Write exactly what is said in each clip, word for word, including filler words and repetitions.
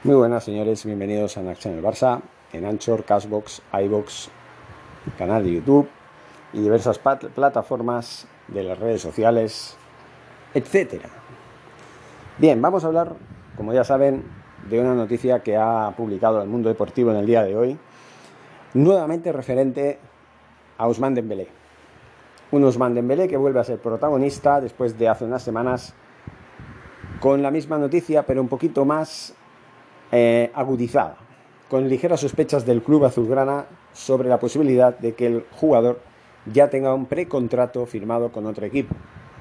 Muy buenas, señores, bienvenidos a Nacho en el Barça, en Anchor, Cashbox, iVoox, canal de YouTube y diversas plataformas de las redes sociales, etcétera. Bien, vamos a hablar, como ya saben, de una noticia que ha publicado el Mundo Deportivo en el día de hoy, nuevamente referente a Ousmane Dembélé. Un Ousmane Dembélé que vuelve a ser protagonista después de hace unas semanas con la misma noticia, pero un poquito más Eh, agudizada, con ligeras sospechas del club azulgrana sobre la posibilidad de que el jugador ya tenga un precontrato firmado con otro equipo.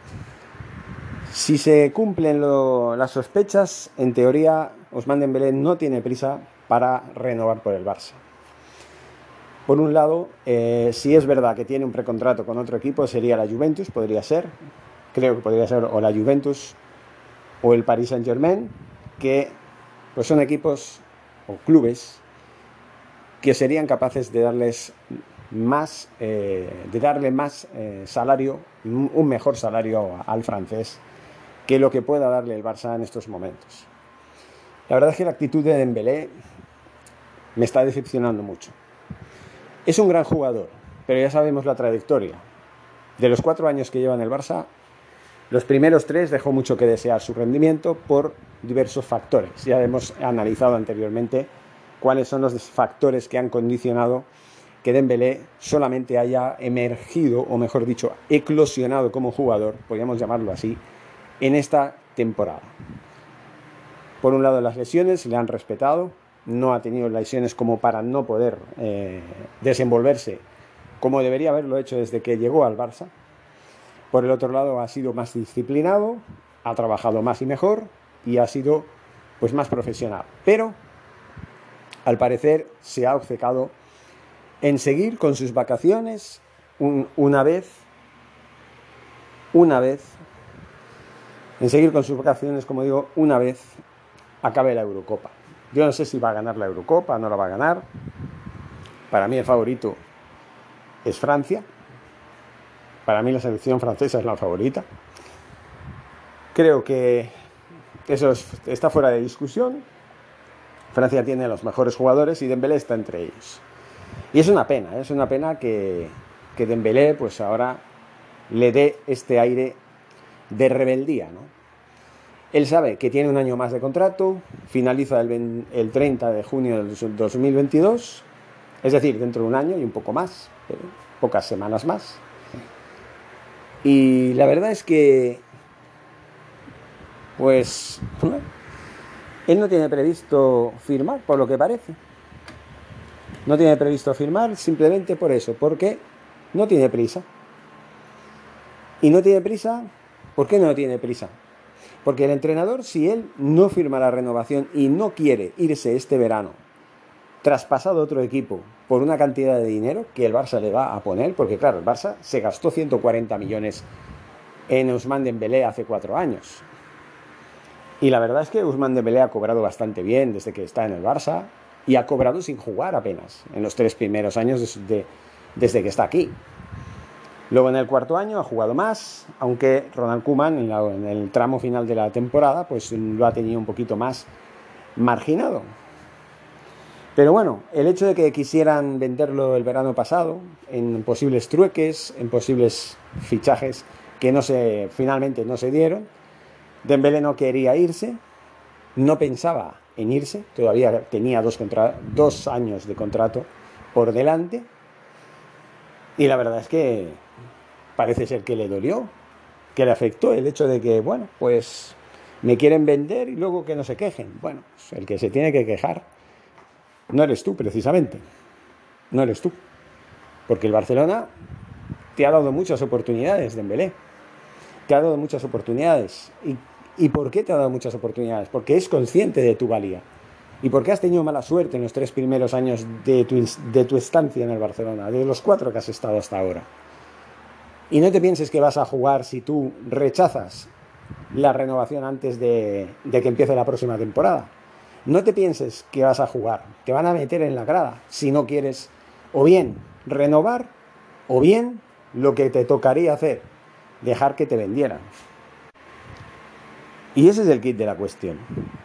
Si se cumplen lo, las sospechas, en teoría Ousmane Dembélé no tiene prisa para renovar por el Barça. Por un lado, eh, si es verdad que tiene un precontrato con otro equipo, sería la Juventus, podría ser, creo que podría ser o la Juventus o el Paris Saint-Germain, que pues son equipos o clubes que serían capaces de darles más, eh, de darle más eh, salario, un mejor salario al francés que lo que pueda darle el Barça en estos momentos. La verdad es que la actitud de Dembélé me está decepcionando mucho. Es un gran jugador, pero ya sabemos la trayectoria. De los cuatro años que lleva en el Barça, los primeros tres dejó mucho que desear su rendimiento por diversos factores. Ya hemos analizado anteriormente cuáles son los factores que han condicionado que Dembélé solamente haya emergido, o mejor dicho, eclosionado como jugador, podríamos llamarlo así, en esta temporada. Por un lado, las lesiones le han respetado, no ha tenido lesiones como para no poder eh, desenvolverse como debería haberlo hecho desde que llegó al Barça. Por el otro lado, ha sido más disciplinado, ha trabajado más y mejor y ha sido pues más profesional. Pero, al parecer, se ha obcecado en seguir con sus vacaciones un, una vez, una vez, en seguir con sus vacaciones, como digo, una vez acabe la Eurocopa. Yo no sé si va a ganar la Eurocopa, no la va a ganar. Para mí el favorito es Francia. Para mí la selección francesa es la favorita. Creo que eso es, está fuera de discusión. Francia tiene a los mejores jugadores y Dembélé está entre ellos. Y es una pena, es una pena que, que Dembélé pues ahora le dé este aire de rebeldía, ¿no? Él sabe que tiene un año más de contrato, finaliza el, el treinta de junio del dos mil veintidós, es decir, dentro de un año y un poco más, pero pocas semanas más. Y la verdad es que, pues, él no tiene previsto firmar, por lo que parece. No tiene previsto firmar simplemente por eso, porque no tiene prisa. Y no tiene prisa, ¿por qué no tiene prisa? Porque el entrenador, si él no firma la renovación y no quiere irse este verano traspasado a otro equipo por una cantidad de dinero que el Barça le va a poner, porque claro, el Barça se gastó ciento cuarenta millones en Ousmane Dembélé hace cuatro años. Y la verdad es que Ousmane Dembélé ha cobrado bastante bien desde que está en el Barça y ha cobrado sin jugar apenas en los tres primeros años de, de, desde que está aquí. Luego en el cuarto año ha jugado más, aunque Ronald Koeman en, la, en el tramo final de la temporada pues lo ha tenido un poquito más marginado. Pero bueno, el hecho de que quisieran venderlo el verano pasado en posibles trueques, en posibles fichajes que no se, finalmente no se dieron, Dembélé no quería irse, no pensaba en irse, todavía tenía dos, contra, dos años de contrato por delante y la verdad es que parece ser que le dolió, que le afectó el hecho de que, bueno, pues me quieren vender y luego que no se quejen. Bueno, pues el que se tiene que quejar no eres tú, precisamente. No eres tú. Porque el Barcelona te ha dado muchas oportunidades, Dembélé. Te ha dado muchas oportunidades. ¿Y, ¿Y por qué te ha dado muchas oportunidades? Porque es consciente de tu valía. ¿Y porque has tenido mala suerte en los tres primeros años de tu, de tu estancia en el Barcelona? De los cuatro que has estado hasta ahora. Y no te pienses que vas a jugar si tú rechazas la renovación antes de, de que empiece la próxima temporada. No te pienses que vas a jugar. Te van a meter en la grada si no quieres o bien renovar o bien lo que te tocaría hacer, dejar que te vendieran. Y ese es el kit de la cuestión.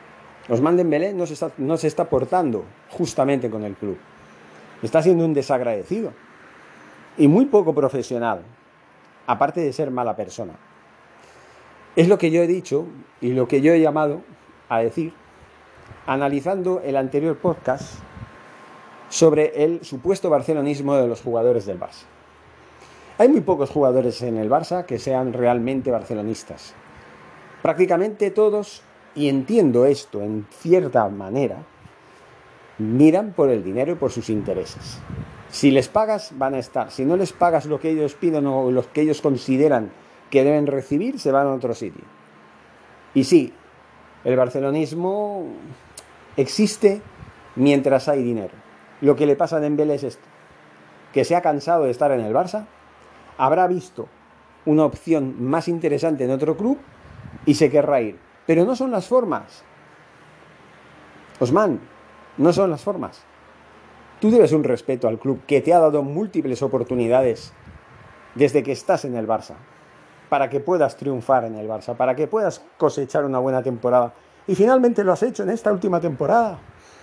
Ousmane Dembélé no se está, no se está portando justamente con el club. Está siendo un desagradecido y muy poco profesional, aparte de ser mala persona. Es lo que yo he dicho y lo que yo he llamado a decir, analizando el anterior podcast sobre el supuesto barcelonismo de los jugadores del Barça. Hay muy pocos jugadores en el Barça que sean realmente barcelonistas. Prácticamente todos, y entiendo esto en cierta manera, miran por el dinero y por sus intereses. Si les pagas, van a estar. Si no les pagas lo que ellos piden o lo que ellos consideran que deben recibir, se van a otro sitio. Y sí, el barcelonismo existe mientras hay dinero. Lo que le pasa a Dembélé es esto, que se ha cansado de estar en el Barça, habrá visto una opción más interesante en otro club y se querrá ir. Pero no son las formas. Ousmane, no son las formas. Tú debes un respeto al club que te ha dado múltiples oportunidades desde que estás en el Barça, para que puedas triunfar en el Barça, para que puedas cosechar una buena temporada. Y finalmente lo has hecho en esta última temporada.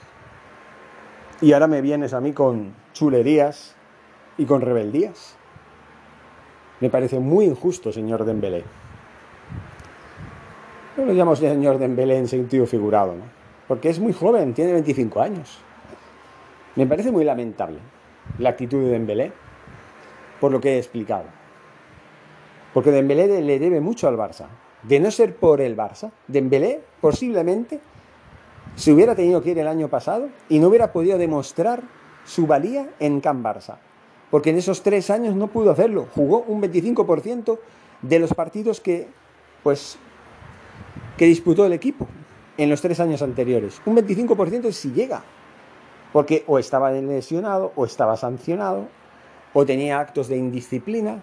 Y ahora me vienes a mí con chulerías y con rebeldías. Me parece muy injusto, señor Dembélé. No lo llamo señor Dembélé en sentido figurado, ¿no? Porque es muy joven, tiene veinticinco años. Me parece muy lamentable la actitud de Dembélé, por lo que he explicado. Porque Dembélé le debe mucho al Barça. De no ser por el Barça, Dembélé posiblemente se hubiera tenido que ir el año pasado y no hubiera podido demostrar su valía en Can Barça. Porque en esos tres años no pudo hacerlo. Jugó un veinticinco por ciento de los partidos que, pues, que disputó el equipo en los tres años anteriores. Un veinticinco por ciento si llega. Porque o estaba lesionado, o estaba sancionado, o tenía actos de indisciplina,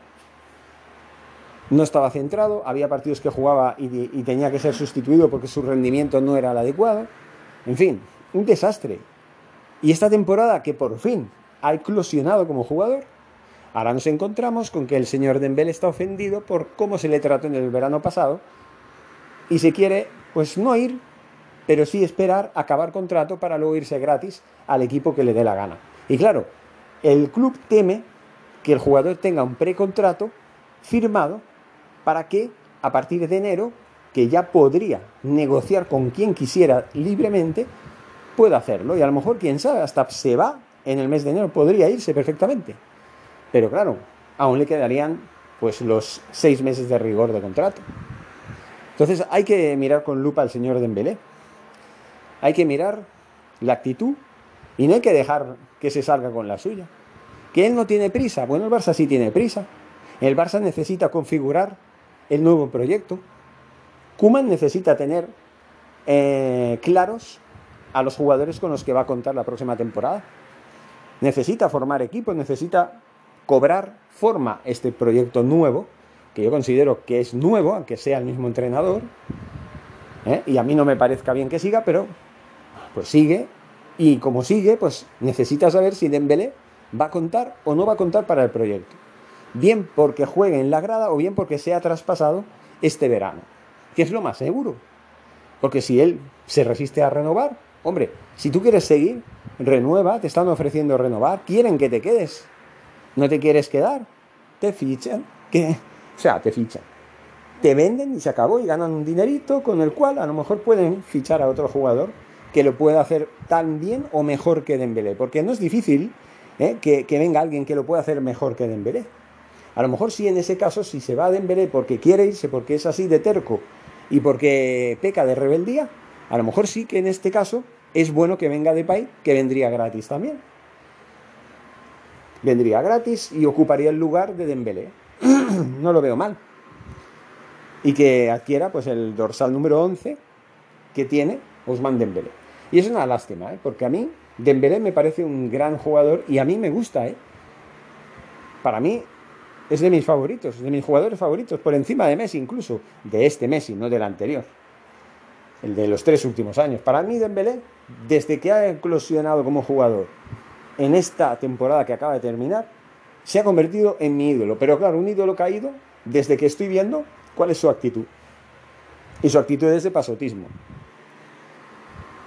no estaba centrado, había partidos que jugaba y, y tenía que ser sustituido porque su rendimiento no era el adecuado. En fin, un desastre. Y esta temporada que por fin ha eclosionado como jugador, ahora nos encontramos con que el señor Dembélé está ofendido por cómo se le trató en el verano pasado y se quiere, pues no ir, pero sí esperar acabar contrato para luego irse gratis al equipo que le dé la gana. Y claro, el club teme que el jugador tenga un precontrato firmado para que a partir de enero, que ya podría negociar con quien quisiera libremente, pueda hacerlo. Y a lo mejor, quién sabe, hasta se va en el mes de enero, podría irse perfectamente. Pero claro, aún le quedarían pues los seis meses de rigor de contrato. Entonces hay que mirar con lupa al señor Dembélé. Hay que mirar la actitud y no hay que dejar que se salga con la suya. ¿Que él no tiene prisa? Bueno, el Barça sí tiene prisa. El Barça necesita configurar el nuevo proyecto. Koeman necesita tener eh, claros a los jugadores con los que va a contar la próxima temporada. Necesita formar equipos, necesita cobrar forma este proyecto nuevo, que yo considero que es nuevo, aunque sea el mismo entrenador, ¿eh? Y a mí no me parezca bien que siga, pero pues sigue, y como sigue, pues necesita saber si Dembélé va a contar o no va a contar para el proyecto. Bien porque juegue en la grada o bien porque sea traspasado este verano, que es lo más seguro. Porque si él se resiste a renovar, hombre, si tú quieres seguir, renueva, te están ofreciendo renovar, quieren que te quedes. ¿No te quieres quedar? Te fichan. ¿Qué? O sea, te fichan. Te venden y se acabó y ganan un dinerito con el cual a lo mejor pueden fichar a otro jugador que lo pueda hacer tan bien o mejor que Dembélé. Porque no es difícil ¿eh? que, que venga alguien que lo pueda hacer mejor que Dembélé. A lo mejor sí, en ese caso, si se va a Dembélé porque quiere irse, porque es así de terco y porque peca de rebeldía, a lo mejor sí que en este caso es bueno que venga Depay, que vendría gratis también. Vendría gratis y ocuparía el lugar de Dembélé. No lo veo mal. Y que adquiera pues el dorsal número once que tiene Ousmane Dembélé. Y es una lástima, ¿eh? Porque a mí Dembélé me parece un gran jugador y a mí me gusta, ¿eh? Para mí es de mis favoritos, de mis jugadores favoritos, por encima de Messi incluso, de este Messi, no del anterior, el de los tres últimos años. Para mí Dembélé, desde que ha eclosionado como jugador en esta temporada que acaba de terminar, se ha convertido en mi ídolo. Pero claro, un ídolo caído desde que estoy viendo cuál es su actitud. Y su actitud es de pasotismo.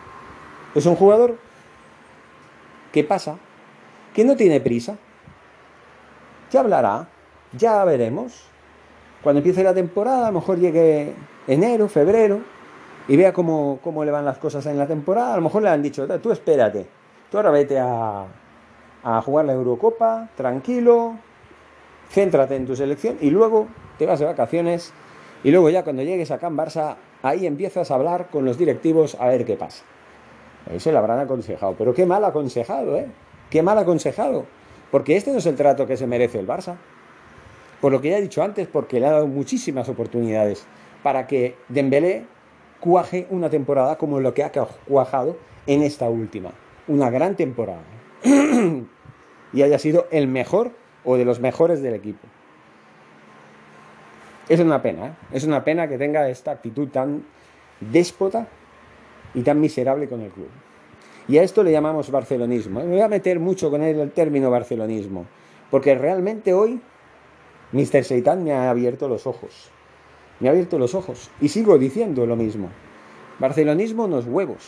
Es un jugador que pasa, que no tiene prisa. Ya hablará, ya veremos. Cuando empiece la temporada, a lo mejor llegue enero, febrero, y vea cómo, cómo le van las cosas en la temporada. A lo mejor le han dicho, tú espérate, tú ahora vete a, a jugar la Eurocopa, tranquilo, céntrate en tu selección y luego te vas de vacaciones y luego ya cuando llegues acá en Barça, ahí empiezas a hablar con los directivos a ver qué pasa. Eso le habrán aconsejado, pero qué mal aconsejado, ¿eh? Qué mal aconsejado, porque este no es el trato que se merece el Barça. Por lo que ya he dicho antes, porque le ha dado muchísimas oportunidades para que Dembélé cuaje una temporada como lo que ha cuajado en esta última. Una gran temporada. Y haya sido el mejor o de los mejores del equipo. Es una pena, ¿eh? Es una pena que tenga esta actitud tan déspota y tan miserable con el club. Y a esto le llamamos barcelonismo. Me voy a meter mucho con él el término barcelonismo, porque realmente hoy míster Seitan me ha abierto los ojos. Me ha abierto los ojos. Y sigo diciendo lo mismo. Barcelonismo no es huevos.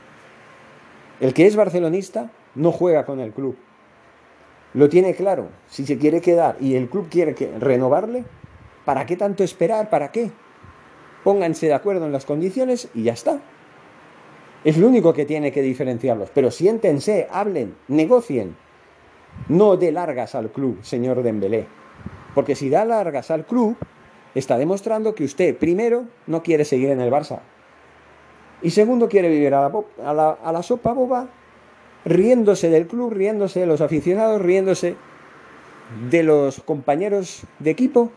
El que es barcelonista no juega con el club. Lo tiene claro. Si se quiere quedar y el club quiere que renovarle, ¿para qué tanto esperar? ¿Para qué? Pónganse de acuerdo en las condiciones y ya está. Es lo único que tiene que diferenciarlos. Pero siéntense, hablen, negocien. No dé largas al club, señor Dembélé. Porque si da largas al club, está demostrando que usted, primero, no quiere seguir en el Barça. Y segundo, quiere vivir a la, a la, a la sopa boba, riéndose del club, riéndose de los aficionados, riéndose de los compañeros de equipo.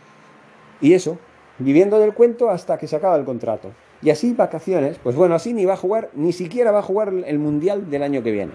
Y eso, viviendo del cuento hasta que se acaba el contrato. Y así vacaciones, pues bueno, así ni va a jugar, ni siquiera va a jugar el Mundial del año que viene.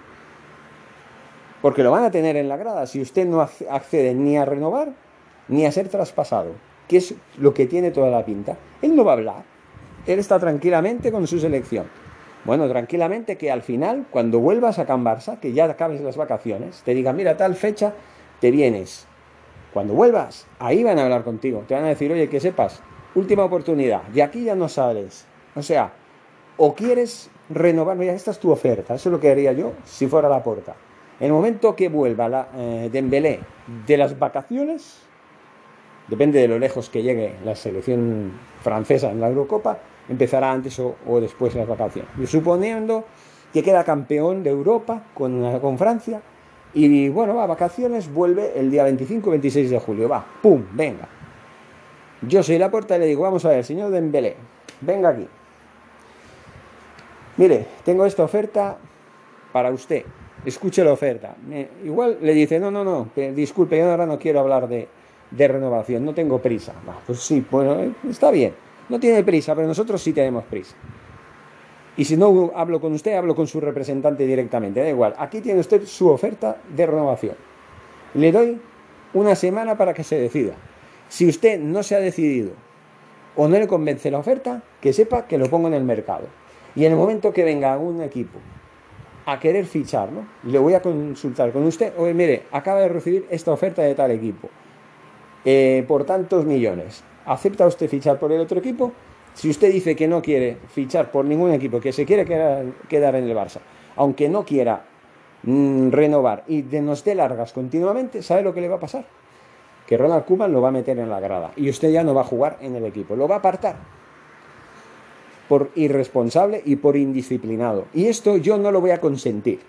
Porque lo van a tener en la grada si usted no accede ni a renovar ni a ser traspasado, que es lo que tiene toda la pinta. Él no va a hablar, él está tranquilamente con su selección. Bueno, tranquilamente que al final, cuando vuelvas a Can Barça, que ya acabes las vacaciones, te digan, mira, tal fecha, te vienes. Cuando vuelvas, ahí van a hablar contigo, te van a decir, oye, que sepas, última oportunidad, de aquí ya no sales. O sea, o quieres renovar, mira, esta es tu oferta, eso es lo que haría yo si fuera Laporta. En el momento que vuelva la, eh, Dembélé de las vacaciones, depende de lo lejos que llegue la selección francesa en la Eurocopa, empezará antes o, o después las vacaciones. Y suponiendo que queda campeón de Europa con, con Francia, y bueno, va a vacaciones, vuelve el día veinticinco veintiséis de julio, va, pum, venga. Yo soy Laporta y le digo, vamos a ver, señor Dembélé, venga aquí. Mire, tengo esta oferta para usted. Escuche la oferta. Eh, igual le dice, no, no, no, disculpe, yo ahora no quiero hablar de, de renovación, no tengo prisa. Bah, pues sí, bueno, eh, está bien, no tiene prisa, pero nosotros sí tenemos prisa. Y si no hablo con usted, hablo con su representante directamente, da igual. Aquí tiene usted su oferta de renovación. Le doy una semana para que se decida. Si usted no se ha decidido o no le convence la oferta, que sepa que lo pongo en el mercado. Y en el momento que venga un equipo a querer ficharlo, le voy a consultar con usted, oye, mire, acaba de recibir esta oferta de tal equipo, eh, por tantos millones, ¿acepta usted fichar por el otro equipo? Si usted dice que no quiere fichar por ningún equipo, que se quiere quedar, quedar en el Barça, aunque no quiera mmm, renovar y de nos dé largas continuamente, ¿sabe lo que le va a pasar? Que Ronald Koeman lo va a meter en la grada y usted ya no va a jugar en el equipo, lo va a apartar por irresponsable y por indisciplinado. Y esto yo no lo voy a consentir.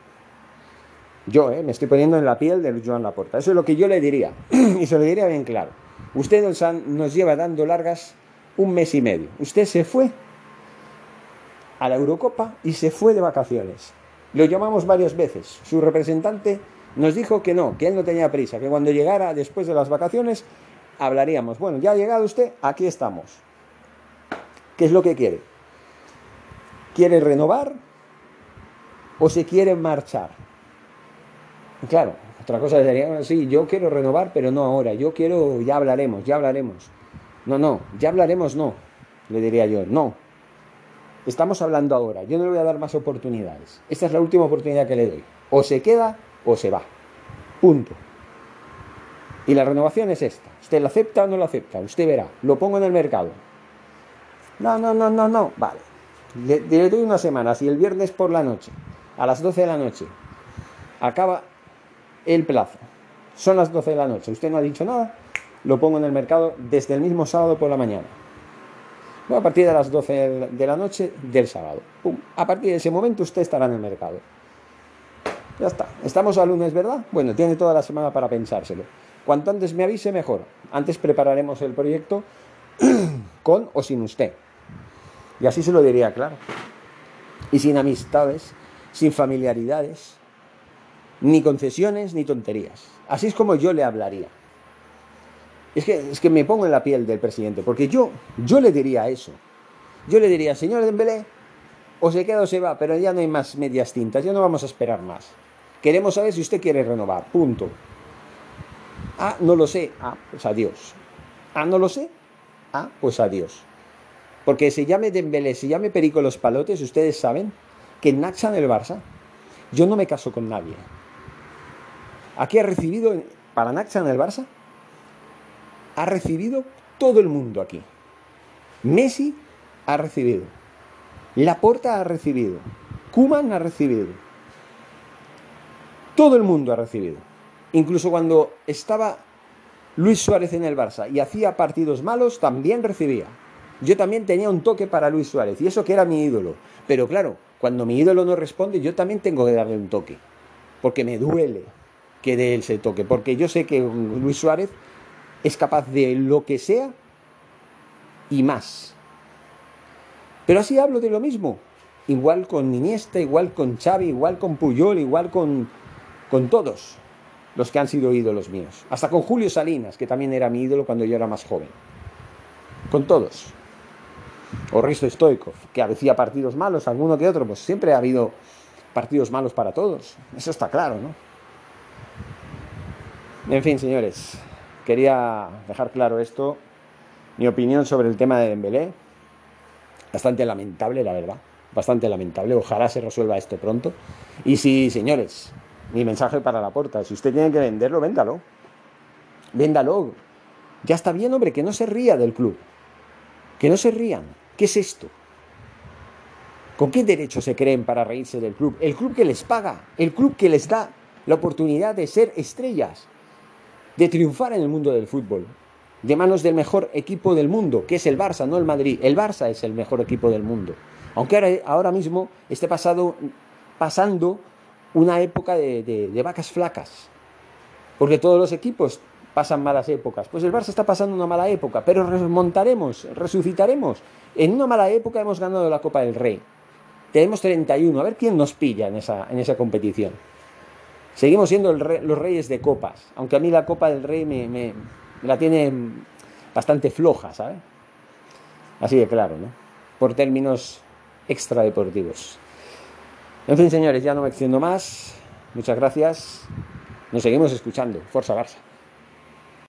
Yo eh, me estoy poniendo en la piel de Joan Laporta. Eso es lo que yo le diría. Y se lo diría bien claro. Usted nos, han, nos lleva dando largas un mes y medio. Usted se fue a la Eurocopa y se fue de vacaciones. Lo llamamos varias veces. Su representante nos dijo que no, que él no tenía prisa, que cuando llegara después de las vacaciones hablaríamos. Bueno, ya ha llegado usted, aquí estamos. ¿Qué es lo que quiere? ¿Quiere renovar o se quiere marchar? Y claro, otra cosa sería, sí, yo quiero renovar, pero no ahora, yo quiero, ya hablaremos, ya hablaremos. No, no, ya hablaremos, no, le diría yo, no. Estamos hablando ahora, yo no le voy a dar más oportunidades. Esta es la última oportunidad que le doy. O se queda o se va. Punto. Y la renovación es esta. ¿Usted la acepta o no la acepta? Usted verá, lo pongo en el mercado. No, no, no, no, no, vale. le, le doy una semana, si el viernes por la noche, a las doce de la noche, acaba el plazo, son las doce de la noche, usted no ha dicho nada, lo pongo en el mercado desde el mismo sábado por la mañana. Bueno, a partir de las doce de la noche del sábado. Pum. A partir de ese momento usted estará en el mercado. Ya está. Estamos a lunes, ¿verdad? Bueno, tiene toda la semana para pensárselo. Cuanto antes me avise, mejor. Antes prepararemos el proyecto con o sin usted. Y así se lo diría, claro. Y sin amistades, sin familiaridades, ni concesiones, ni tonterías. Así es como yo le hablaría. Es que, es que me pongo en la piel del presidente, porque yo, yo le diría eso. Yo le diría, señor Dembélé, o se queda o se va, pero ya no hay más medias tintas, ya no vamos a esperar más. Queremos saber si usted quiere renovar, punto. Ah, no lo sé, ah, pues adiós. Ah, no lo sé, ah, pues adiós. Porque se llame Dembélé, se llame Perico Los Palotes, ustedes saben que en Naxa, en el Barça, yo no me caso con nadie. Aquí ha recibido, para Naxa en el Barça, ha recibido todo el mundo aquí. Messi ha recibido. Laporta ha recibido. Koeman ha recibido. Todo el mundo ha recibido. Incluso cuando estaba Luis Suárez en el Barça y hacía partidos malos, también recibía. Yo también tenía un toque para Luis Suárez, y eso que era mi ídolo. Pero claro, cuando mi ídolo no responde, yo también tengo que darle un toque. Porque me duele que dé ese toque. Porque yo sé que Luis Suárez es capaz de lo que sea y más. Pero así hablo de lo mismo. Igual con Iniesta, igual con Xavi, igual con Puyol, igual con, con todos los que han sido ídolos míos. Hasta con Julio Salinas, que también era mi ídolo cuando yo era más joven. Con todos. O Risto Stoichkov, que hacía partidos malos, alguno que otro. Pues siempre ha habido partidos malos para todos. Eso está claro, ¿no? En fin, señores. Quería dejar claro esto, mi opinión sobre el tema de Dembélé. Bastante lamentable, la verdad. Bastante lamentable. Ojalá se resuelva esto pronto. Y sí, señores, mi mensaje para Laporta. Si usted tiene que venderlo, véndalo. Véndalo. Ya está bien, hombre, que no se ría del club. Que no se rían. ¿Qué es esto? ¿Con qué derecho se creen para reírse del club? El club que les paga. El club que les da la oportunidad de ser estrellas. De triunfar en el mundo del fútbol, de manos del mejor equipo del mundo, que es el Barça, no el Madrid. El Barça es el mejor equipo del mundo, aunque ahora, ahora mismo esté pasado, pasando una época de, de, de vacas flacas, porque todos los equipos pasan malas épocas. Pues el Barça está pasando una mala época, pero remontaremos, resucitaremos. En una mala época hemos ganado la Copa del Rey, tenemos treinta y uno, a ver quién nos pilla en esa, en esa competición. Seguimos siendo el rey, los reyes de copas, aunque a mí la Copa del Rey me, me, me la tiene bastante floja, ¿sabes? Así de claro, ¿no? Por términos extradeportivos. En fin, señores, ya no me extiendo más. Muchas gracias. Nos seguimos escuchando. Forza Barça.